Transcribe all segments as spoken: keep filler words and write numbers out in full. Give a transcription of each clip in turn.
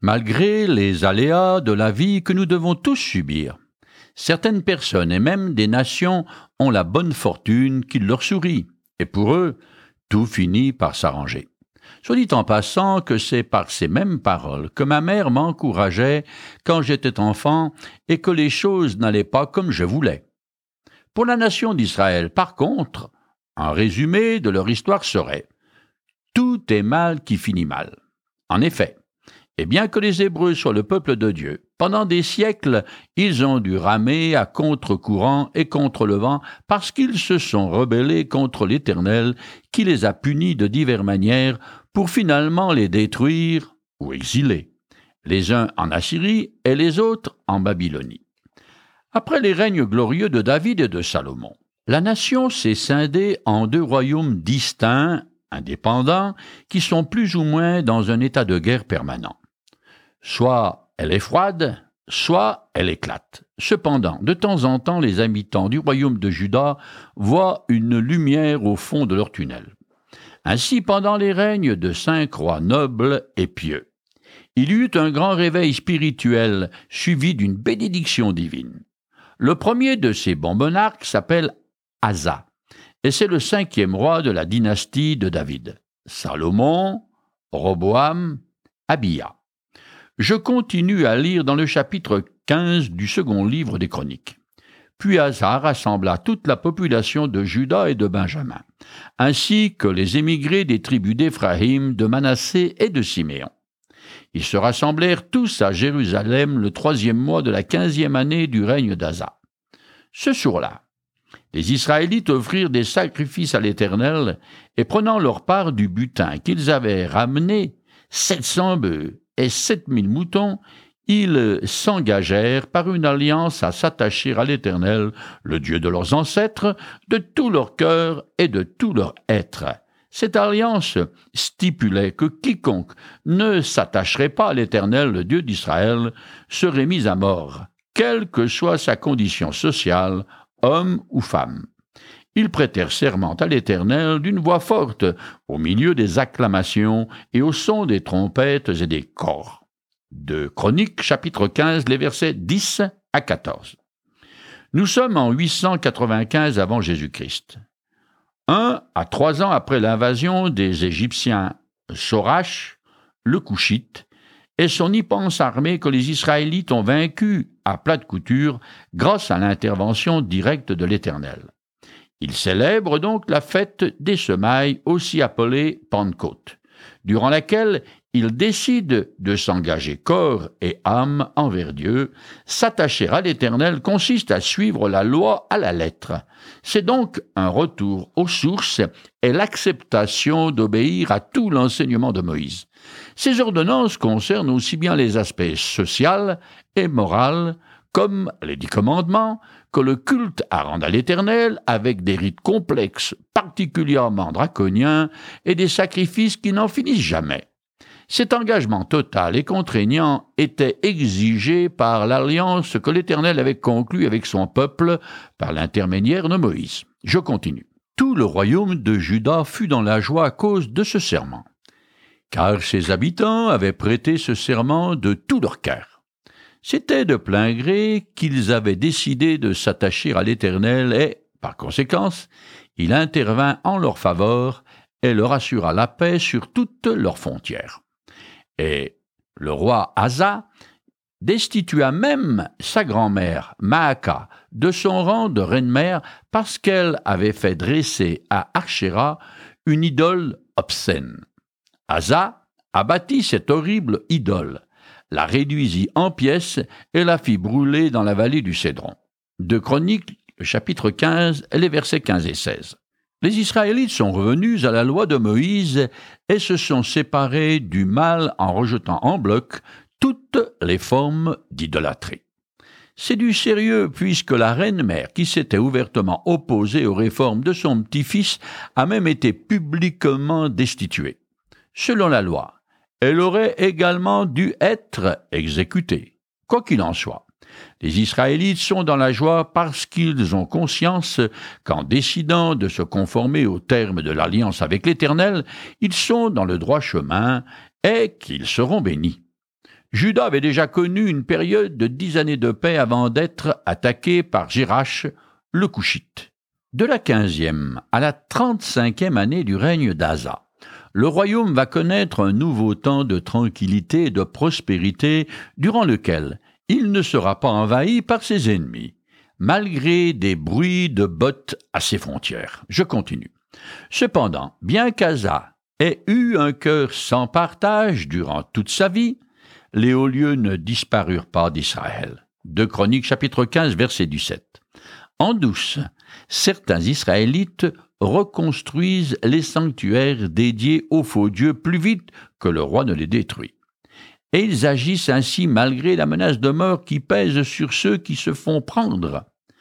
Malgré les aléas de la vie que nous devons tous subir, certaines personnes et même des nations ont la bonne fortune qui leur sourit, et pour eux, tout finit par s'arranger. Soit dit en passant que c'est par ces mêmes paroles que ma mère m'encourageait quand j'étais enfant et que les choses n'allaient pas comme je voulais. Pour la nation d'Israël, par contre, un résumé de leur histoire serait « Tout est mal qui finit mal ». En effet, et bien que les Hébreux soient le peuple de Dieu, pendant des siècles, ils ont dû ramer à contre-courant et contre le vent parce qu'ils se sont rebellés contre l'Éternel qui les a punis de diverses manières pour finalement les détruire ou exiler, les uns en Assyrie et les autres en Babylonie. Après les règnes glorieux de David et de Salomon, la nation s'est scindée en deux royaumes distincts, indépendants, qui sont plus ou moins dans un état de guerre permanent. Soit elle est froide, soit elle éclate. Cependant, de temps en temps, les habitants du royaume de Juda voient une lumière au fond de leur tunnel. Ainsi, pendant les règnes de cinq rois nobles et pieux, il y eut un grand réveil spirituel suivi d'une bénédiction divine. Le premier de ces bons monarques s'appelle Asa, et c'est le cinquième roi de la dynastie de David. Salomon, Roboam, Abia. Je continue à lire dans le chapitre quinze du second livre des Chroniques. Puis Asa rassembla toute la population de Juda et de Benjamin, ainsi que les émigrés des tribus d'Éphraïm, de Manassé et de Siméon. Ils se rassemblèrent tous à Jérusalem le troisième mois de la quinzième année du règne d'Asa. Ce jour-là, les Israélites offrirent des sacrifices à l'Éternel et prenant leur part du butin qu'ils avaient ramené, sept cents bœufs et sept mille moutons, ils s'engagèrent par une alliance à s'attacher à l'Éternel, le Dieu de leurs ancêtres, de tout leur cœur et de tout leur être. Cette alliance stipulait que quiconque ne s'attacherait pas à l'Éternel, le Dieu d'Israël, serait mis à mort, quelle que soit sa condition sociale, homme ou femme. Ils prêtèrent serment à l'Éternel d'une voix forte, au milieu des acclamations et au son des trompettes et des cors. De Chroniques, chapitre quinze, les versets dix à quatorze. Nous sommes en huit cent quatre-vingt-quinze avant Jésus-Christ. Un à trois ans après l'invasion des Égyptiens, Sorach, le Couchite, et son immense armée que les Israélites ont vaincue à plate couture grâce à l'intervention directe de l'Éternel. Ils célèbrent donc la fête des semailles, aussi appelée Pentecôte, durant laquelle ils décident de s'engager corps et âme envers Dieu. S'attacher à l'Éternel consiste à suivre la loi à la lettre. C'est donc un retour aux sources et l'acceptation d'obéir à tout l'enseignement de Moïse. Ces ordonnances concernent aussi bien les aspects social et moral, comme les dix commandements, que le culte à rendre à l'Éternel avec des rites complexes, particulièrement draconiens, et des sacrifices qui n'en finissent jamais. Cet engagement total et contraignant était exigé par l'alliance que l'Éternel avait conclue avec son peuple par l'intermédiaire de Moïse. Je continue. Tout le royaume de Juda fut dans la joie à cause de ce serment, car ses habitants avaient prêté ce serment de tout leur cœur. C'était de plein gré qu'ils avaient décidé de s'attacher à l'Éternel et, par conséquence, il intervint en leur faveur et leur assura la paix sur toutes leurs frontières. Et le roi Asa destitua même sa grand-mère, Maaka, de son rang de reine-mère parce qu'elle avait fait dresser à Achéra une idole obscène. Asa abattit cette horrible idole, la réduisit en pièces et la fit brûler dans la vallée du Cédron. De Chroniques, chapitre quinze, les versets quinze et seize. Les Israélites sont revenus à la loi de Moïse et se sont séparés du mal en rejetant en bloc toutes les formes d'idolâtrie. C'est du sérieux puisque la reine-mère, qui s'était ouvertement opposée aux réformes de son petit-fils, a même été publiquement destituée. Selon la loi, elle aurait également dû être exécutée. Quoi qu'il en soit, les Israélites sont dans la joie parce qu'ils ont conscience qu'en décidant de se conformer aux termes de l'alliance avec l'Éternel, ils sont dans le droit chemin et qu'ils seront bénis. Juda avait déjà connu une période de dix années de paix avant d'être attaqué par Jirash, le Coushite. De la quinzième à la trente-cinquième année du règne d'Asa, le royaume va connaître un nouveau temps de tranquillité et de prospérité durant lequel il ne sera pas envahi par ses ennemis, malgré des bruits de bottes à ses frontières. Je continue. Cependant, bien qu'Asa ait eu un cœur sans partage durant toute sa vie, les hauts lieux ne disparurent pas d'Israël. deux Chroniques chapitre quinze, verset dix-sept. En douce, certains Israélites reconstruisent les sanctuaires dédiés aux faux dieux plus vite que le roi ne les détruit. Et ils agissent ainsi malgré la menace de mort qui pèse sur ceux qui se font prendre.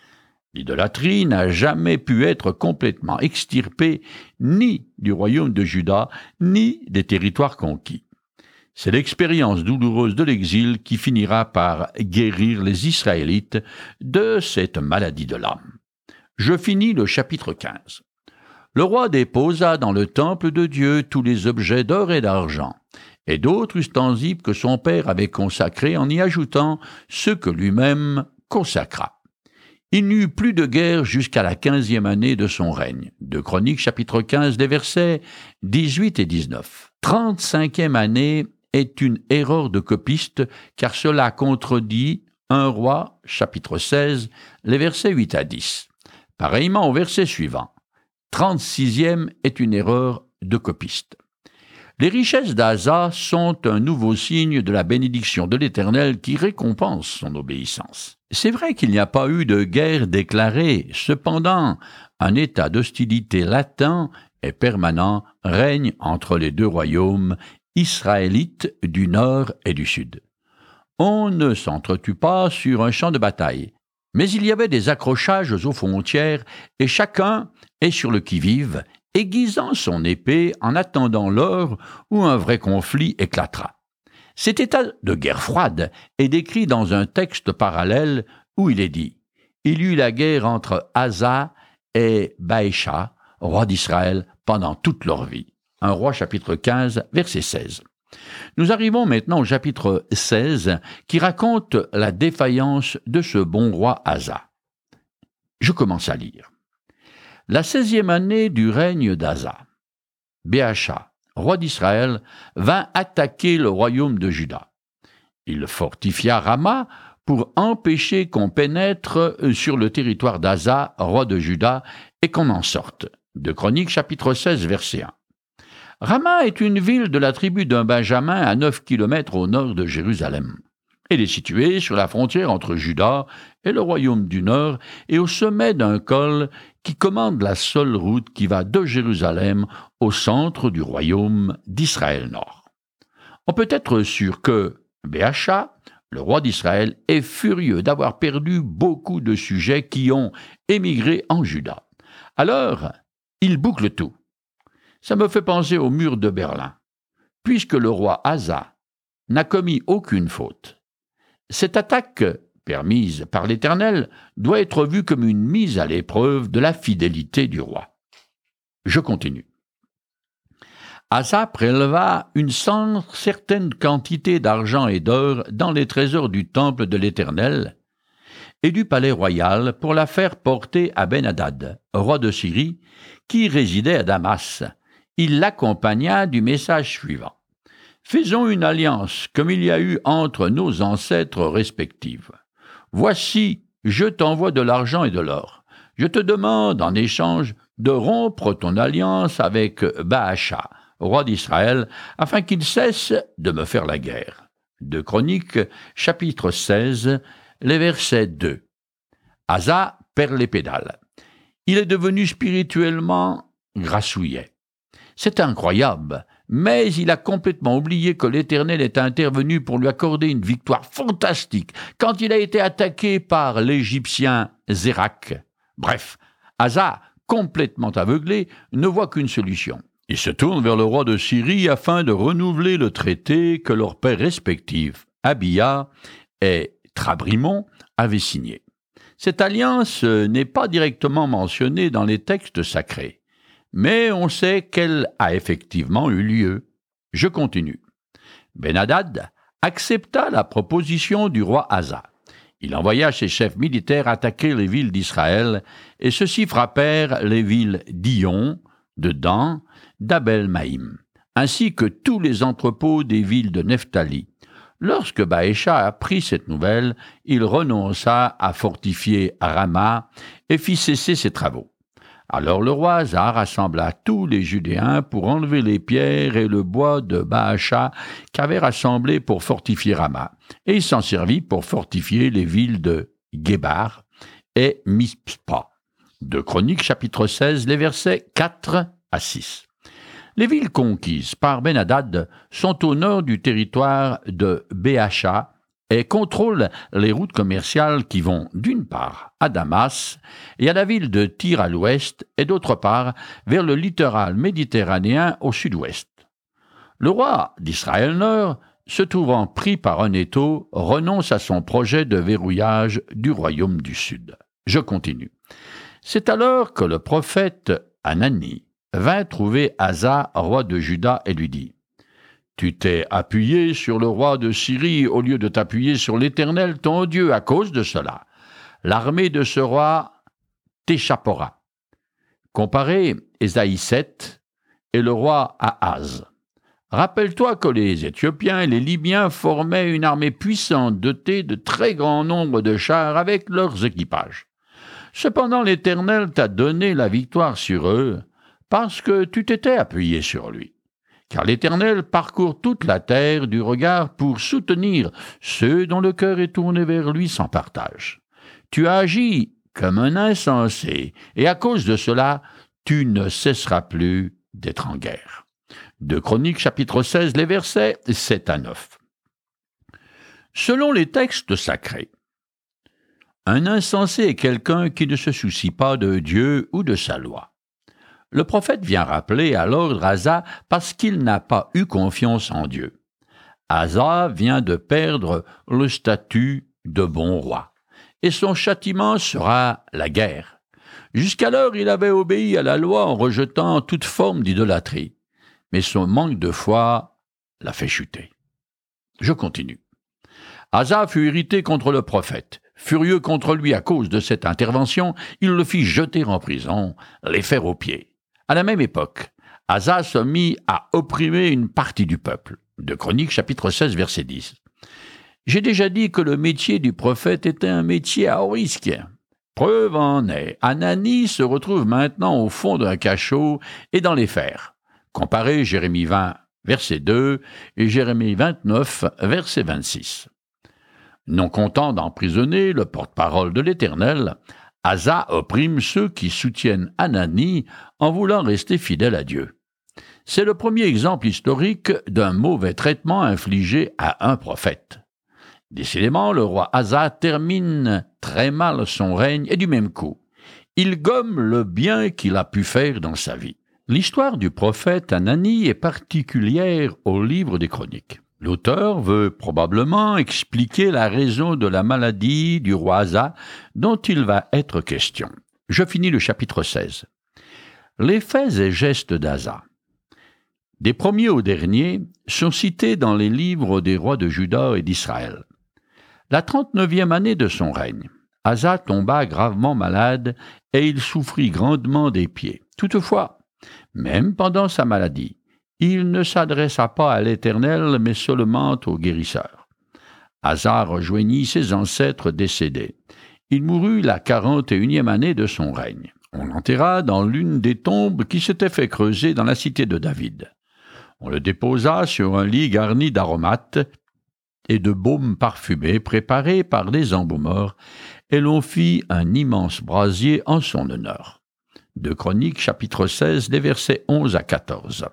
L'idolâtrie n'a jamais pu être complètement extirpée ni du royaume de Juda, ni des territoires conquis. C'est l'expérience douloureuse de l'exil qui finira par guérir les Israélites de cette maladie de l'âme. Je finis le chapitre quinze. Le roi déposa dans le temple de Dieu tous les objets d'or et d'argent, et d'autres ustensiles que son père avait consacrés en y ajoutant ceux que lui-même consacra. Il n'y eut plus de guerre jusqu'à la quinzième année de son règne. deux Chroniques chapitre quinze, des versets dix-huit et dix-neuf. Trente-cinquième année est une erreur de copiste, car cela contredit un roi, chapitre seize, les versets huit à dix. Pareillement au verset suivant. Trente-sixième est une erreur de copiste. Les richesses d'Asa sont un nouveau signe de la bénédiction de l'Éternel qui récompense son obéissance. C'est vrai qu'il n'y a pas eu de guerre déclarée, cependant, un état d'hostilité latent et permanent règne entre les deux royaumes israélites du nord et du sud. On ne s'entretue pas sur un champ de bataille, mais il y avait des accrochages aux frontières et chacun est sur le qui-vive, aiguisant son épée en attendant l'heure où un vrai conflit éclatera. Cet état de guerre froide est décrit dans un texte parallèle où il est dit « Il y eut la guerre entre Asa et Baécha, roi d'Israël, pendant toute leur vie. » un roi chapitre quinze, verset seize. Nous arrivons maintenant au chapitre seize qui raconte la défaillance de ce bon roi Asa. Je commence à lire. La seizième année du règne d'Asa, Baécha, roi d'Israël, vint attaquer le royaume de Juda. Il fortifia Rama pour empêcher qu'on pénètre sur le territoire d'Asa, roi de Juda, et qu'on en sorte. deux Chroniques, chapitre seize, verset un. Rama est une ville de la tribu d'un Benjamin à neuf kilomètres au nord de Jérusalem. Elle est située sur la frontière entre Juda et le royaume du Nord et au sommet d'un col qui commande la seule route qui va de Jérusalem au centre du royaume d'Israël Nord. On peut être sûr que Baécha, le roi d'Israël, est furieux d'avoir perdu beaucoup de sujets qui ont émigré en Juda. Alors, il boucle tout. Ça me fait penser au mur de Berlin, puisque le roi Asa n'a commis aucune faute. Cette attaque, permise par l'Éternel, doit être vue comme une mise à l'épreuve de la fidélité du roi. Je continue. Asa préleva une certaine quantité d'argent et d'or dans les trésors du temple de l'Éternel et du palais royal pour la faire porter à Ben-Hadad, roi de Syrie, qui résidait à Damas. Il l'accompagna du message suivant. « Faisons une alliance comme il y a eu entre nos ancêtres respectifs. Voici, je t'envoie de l'argent et de l'or. Je te demande en échange de rompre ton alliance avec Baécha, roi d'Israël, afin qu'il cesse de me faire la guerre. » deux Chroniques, chapitre seize, les versets deux. Asa perd les pédales. Il est devenu spirituellement grassouillet. C'est incroyable, mais il a complètement oublié que l'Éternel est intervenu pour lui accorder une victoire fantastique quand il a été attaqué par l'Égyptien Zérak. Bref, Asa, complètement aveuglé, ne voit qu'une solution. Il se tourne vers le roi de Syrie afin de renouveler le traité que leurs pères respectifs, Abiya et Trabrimon, avaient signé. Cette alliance n'est pas directement mentionnée dans les textes sacrés, mais on sait qu'elle a effectivement eu lieu. Je continue. Ben-Hadad accepta la proposition du roi Asa. Il envoya ses chefs militaires attaquer les villes d'Israël, et ceux-ci frappèrent les villes d'Ion, de Dan, d'Abel-Maïm, ainsi que tous les entrepôts des villes de Nephtali. Lorsque Baécha apprit cette nouvelle, il renonça à fortifier Rama et fit cesser ses travaux. Alors le roi Asa rassembla tous les Judéens pour enlever les pierres et le bois de Baasha qu'avait rassemblés pour fortifier Rama, et il s'en servit pour fortifier les villes de Guébar et Mispa. De Chroniques, chapitre seize, les versets quatre à six. Les villes conquises par Ben-Hadad sont au nord du territoire de Béacha et contrôlent les routes commerciales qui vont d'une part à Damas et à la ville de Tyr à l'ouest et d'autre part vers le littoral méditerranéen au sud-ouest. Le roi d'Israël Nord, se trouvant pris par un étau, renonce à son projet de verrouillage du royaume du Sud. Je continue. C'est alors que le prophète Hanani vint trouver Asa, roi de Juda, et lui dit « Tu t'es appuyé sur le roi de Syrie au lieu de t'appuyer sur l'Éternel ton Dieu. À cause de cela, l'armée de ce roi t'échappera. » Comparez Ésaïe sept et le roi Ahaz. Rappelle-toi que les Éthiopiens et les Libyens formaient une armée puissante dotée de très grand nombre de chars avec leurs équipages. Cependant l'Éternel t'a donné la victoire sur eux, parce que tu t'étais appuyé sur lui. Car l'Éternel parcourt toute la terre du regard pour soutenir ceux dont le cœur est tourné vers lui sans partage. Tu as agi comme un insensé, et à cause de cela, tu ne cesseras plus d'être en guerre. De Chroniques, chapitre seize, les versets sept à neuf. Selon les textes sacrés, un insensé est quelqu'un qui ne se soucie pas de Dieu ou de sa loi. Le prophète vient rappeler à l'ordre Asa parce qu'il n'a pas eu confiance en Dieu. Asa vient de perdre le statut de bon roi, et son châtiment sera la guerre. Jusqu'alors, il avait obéi à la loi en rejetant toute forme d'idolâtrie, mais son manque de foi l'a fait chuter. Je continue. Asa fut irrité contre le prophète. Furieux contre lui à cause de cette intervention, il le fit jeter en prison, les faire aux pieds. À la même époque, Asa se mit à opprimer une partie du peuple. De Chroniques, chapitre seize, verset dix. J'ai déjà dit que le métier du prophète était un métier à haut risque. Preuve en est, Hanani se retrouve maintenant au fond d'un cachot et dans les fers. Comparez Jérémie vingt, verset deux, et Jérémie vingt-neuf, verset vingt-six. Non content d'emprisonner le porte-parole de l'Éternel, Asa opprime ceux qui soutiennent Hanani en voulant rester fidèle à Dieu. C'est le premier exemple historique d'un mauvais traitement infligé à un prophète. Décidément, le roi Asa termine très mal son règne et du même coup, il gomme le bien qu'il a pu faire dans sa vie. L'histoire du prophète Hanani est particulière au livre des Chroniques. L'auteur veut probablement expliquer la raison de la maladie du roi Asa dont il va être question. Je finis le chapitre seize. Les faits et gestes d'Asa, des premiers aux derniers, sont cités dans les livres des rois de Juda et d'Israël. La trente-neuvième année de son règne, Asa tomba gravement malade et il souffrit grandement des pieds. Toutefois, même pendant sa maladie, il ne s'adressa pas à l'Éternel, mais seulement au guérisseur. Asa rejoignit ses ancêtres décédés. Il mourut la quarante et unième année de son règne. On l'enterra dans l'une des tombes qui s'était fait creuser dans la cité de David. On le déposa sur un lit garni d'aromates et de baumes parfumés préparés par des embaumeurs, et l'on fit un immense brasier en son honneur. De Chroniques, chapitre seize, des versets onze à quatorze.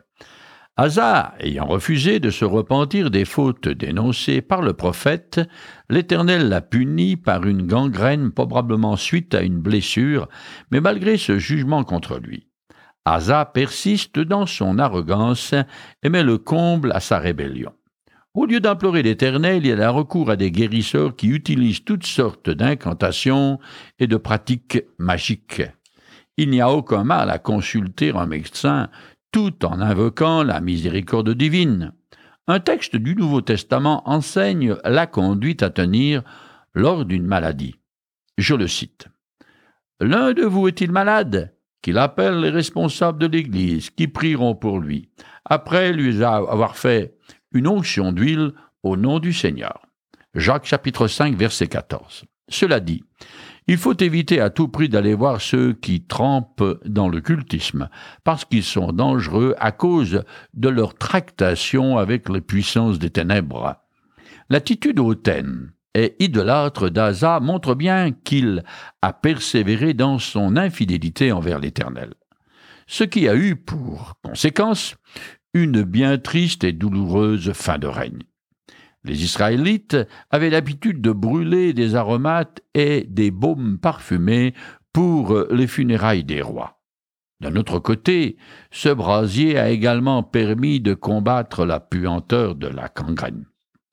Asa, ayant refusé de se repentir des fautes dénoncées par le prophète, l'Éternel l'a puni par une gangrène probablement suite à une blessure, mais malgré ce jugement contre lui. Asa persiste dans son arrogance et met le comble à sa rébellion. Au lieu d'implorer l'Éternel, il a recours à des guérisseurs qui utilisent toutes sortes d'incantations et de pratiques magiques. Il n'y a aucun mal à consulter un médecin tout en invoquant la miséricorde divine. Un texte du Nouveau Testament enseigne la conduite à tenir lors d'une maladie. Je le cite. « L'un de vous est-il malade ? Qu'il appelle les responsables de l'Église, qui prieront pour lui, après lui avoir fait une onction d'huile au nom du Seigneur. » Jacques chapitre cinq, verset quatorze. Cela dit, il faut éviter à tout prix d'aller voir ceux qui trempent dans le cultisme, parce qu'ils sont dangereux à cause de leur tractation avec les puissances des ténèbres. L'attitude hautaine et idolâtre d'Asa montre bien qu'il a persévéré dans son infidélité envers l'Éternel, ce qui a eu pour conséquence une bien triste et douloureuse fin de règne. Les Israélites avaient l'habitude de brûler des aromates et des baumes parfumés pour les funérailles des rois. D'un autre côté, ce brasier a également permis de combattre la puanteur de la gangrène.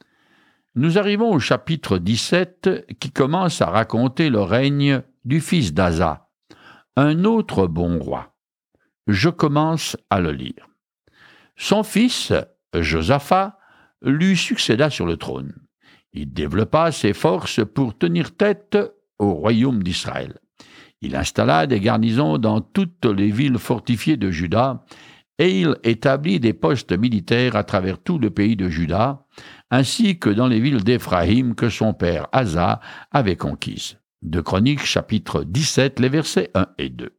Nous arrivons au chapitre dix-sept qui commence à raconter le règne du fils d'Asa, un autre bon roi. Je commence à le lire. Son fils, Josaphat, lui succéda sur le trône. Il développa ses forces pour tenir tête au royaume d'Israël. Il installa des garnisons dans toutes les villes fortifiées de Juda et il établit des postes militaires à travers tout le pays de Juda, ainsi que dans les villes d'Éphraïm que son père Asa avait conquises. Deux Chroniques, chapitre dix-sept, les versets un et deux.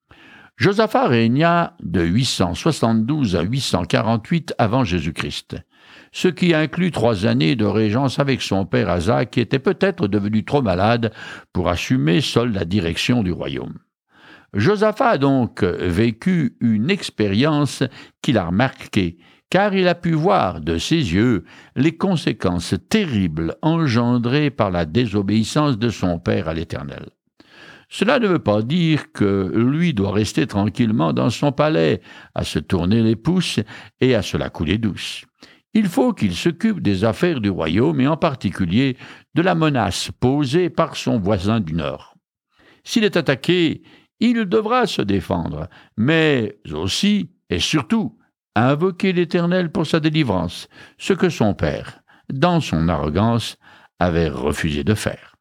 Josaphat régna de huit cent soixante-douze à huit cent quarante-huit avant Jésus-Christ, ce qui inclut trois années de régence avec son père Asa, qui était peut-être devenu trop malade pour assumer seul la direction du royaume. Josaphat a donc vécu une expérience qui l'a marqué, car il a pu voir de ses yeux les conséquences terribles engendrées par la désobéissance de son père à l'Éternel. Cela ne veut pas dire que lui doit rester tranquillement dans son palais, à se tourner les pouces et à se la couler douce. Il faut qu'il s'occupe des affaires du royaume et en particulier de la menace posée par son voisin du Nord. S'il est attaqué, il devra se défendre, mais aussi et surtout invoquer l'Éternel pour sa délivrance, ce que son père, dans son arrogance, avait refusé de faire.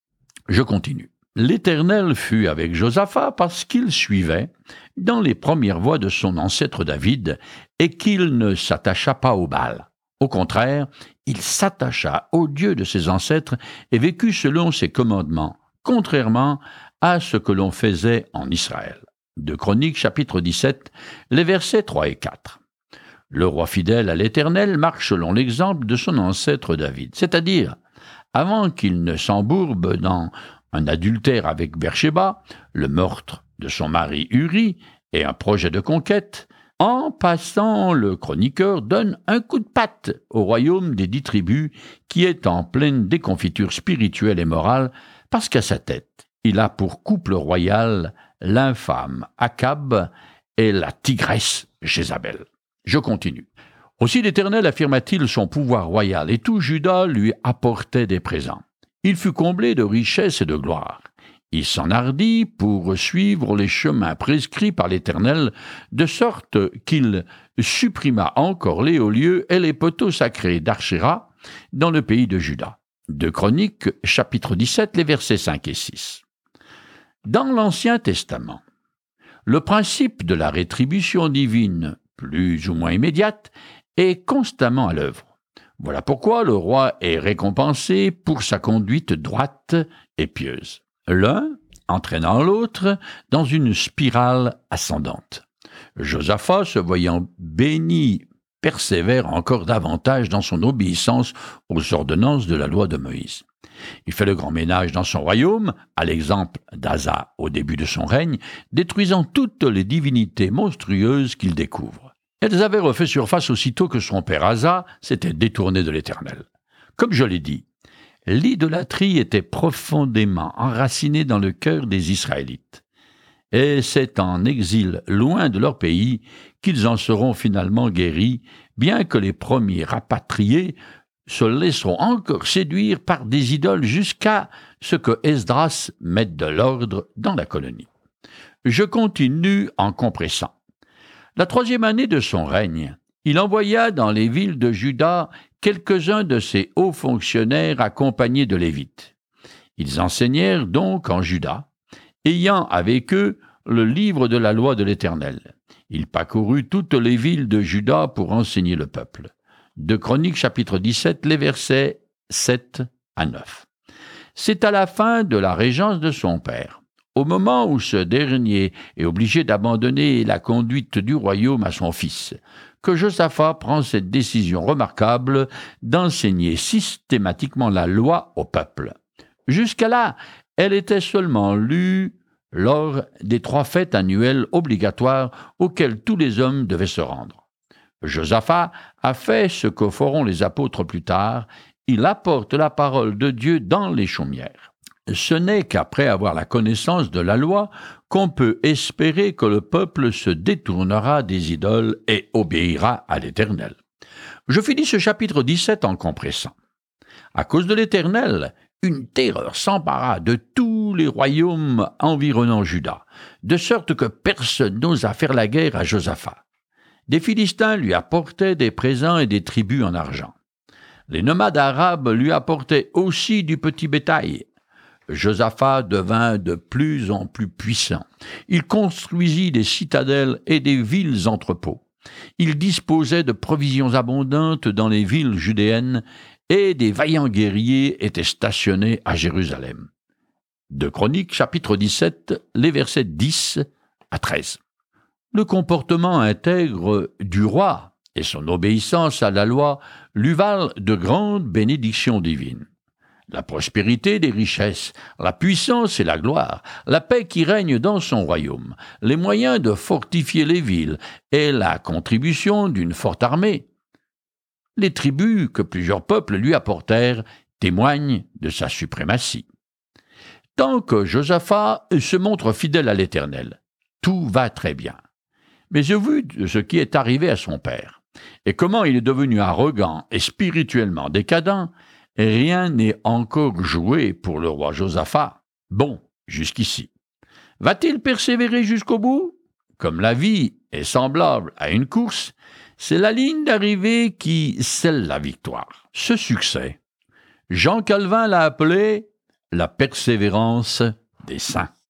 Je continue. L'Éternel fut avec Josaphat parce qu'il suivait dans les premières voies de son ancêtre David et qu'il ne s'attacha pas au Baal. Au contraire, il s'attacha au Dieu de ses ancêtres et vécut selon ses commandements, contrairement à ce que l'on faisait en Israël. Deux Chroniques, chapitre dix-sept, les versets trois et quatre. Le roi fidèle à l'Éternel marche selon l'exemple de son ancêtre David, c'est-à-dire, avant qu'il ne s'embourbe dans un adultère avec Bersheba, le meurtre de son mari Uri et un projet de conquête, en passant, le chroniqueur donne un coup de patte au royaume des dix tribus qui est en pleine déconfiture spirituelle et morale parce qu'à sa tête, il a pour couple royal l'infâme Akab et la tigresse Jézabel. Je continue. Aussi l'Éternel affirma-t-il son pouvoir royal et tout Juda lui apportait des présents. Il fut comblé de richesses et de gloire. Il s'enhardit pour suivre les chemins prescrits par l'Éternel, de sorte qu'il supprima encore les hauts lieux et les poteaux sacrés d'Archéra dans le pays de Juda. Deux Chroniques, chapitre dix-sept, les versets cinq et six. Dans l'Ancien Testament, le principe de la rétribution divine, plus ou moins immédiate, est constamment à l'œuvre. Voilà pourquoi le roi est récompensé pour sa conduite droite et pieuse. L'un entraînant l'autre dans une spirale ascendante. Josaphat, se voyant béni, persévère encore davantage dans son obéissance aux ordonnances de la loi de Moïse. Il fait le grand ménage dans son royaume, à l'exemple d'Asa au début de son règne, détruisant toutes les divinités monstrueuses qu'il découvre. Elles avaient refait surface aussitôt que son père Asa s'était détourné de l'Éternel. Comme je l'ai dit, l'idolâtrie était profondément enracinée dans le cœur des Israélites. Et c'est en exil loin de leur pays qu'ils en seront finalement guéris, bien que les premiers rapatriés se laisseront encore séduire par des idoles jusqu'à ce que Esdras mette de l'ordre dans la colonie. Je continue en compressant. La troisième année de son règne, Il envoya dans les villes de Juda quelques-uns de ses hauts fonctionnaires accompagnés de Lévites. Ils enseignèrent donc en Juda, ayant avec eux le livre de la loi de l'Éternel. Il parcourut toutes les villes de Juda pour enseigner le peuple. Deux Chroniques, chapitre dix-sept, les versets sept à neuf. C'est à la fin de la régence de son père, au moment où ce dernier est obligé d'abandonner la conduite du royaume à son fils, que Josaphat prend cette décision remarquable d'enseigner systématiquement la loi au peuple. Jusqu'à là, elle était seulement lue lors des trois fêtes annuelles obligatoires auxquelles tous les hommes devaient se rendre. Josaphat a fait ce que feront les apôtres plus tard, il apporte la parole de Dieu dans les chaumières. Ce n'est qu'après avoir la connaissance de la loi qu'on peut espérer que le peuple se détournera des idoles et obéira à l'Éternel. Je finis ce chapitre dix-sept en compressant. À cause de l'Éternel, une terreur s'empara de tous les royaumes environnant Juda, de sorte que personne n'osa faire la guerre à Josaphat. Des Philistins lui apportaient des présents et des tributs en argent. Les nomades arabes lui apportaient aussi du petit bétail. Josaphat devint de plus en plus puissant. Il construisit des citadelles et des villes entrepôts. Il disposait de provisions abondantes dans les villes judéennes et des vaillants guerriers étaient stationnés à Jérusalem. Deux Chroniques, chapitre dix-sept, les versets dix à treize. Le comportement intègre du roi et son obéissance à la loi lui valent de grandes bénédictions divines. La prospérité des richesses, la puissance et la gloire, la paix qui règne dans son royaume, les moyens de fortifier les villes et la contribution d'une forte armée. Les tribus que plusieurs peuples lui apportèrent témoignent de sa suprématie. Tant que Josaphat se montre fidèle à l'Éternel, tout va très bien. Mais au vu de ce qui est arrivé à son père, et comment il est devenu arrogant et spirituellement décadent, rien n'est encore joué pour le roi Josaphat. Bon, jusqu'ici. Va-t-il persévérer jusqu'au bout? Comme la vie est semblable à une course, c'est la ligne d'arrivée qui scelle la victoire. Ce succès, Jean Calvin l'a appelé la persévérance des saints.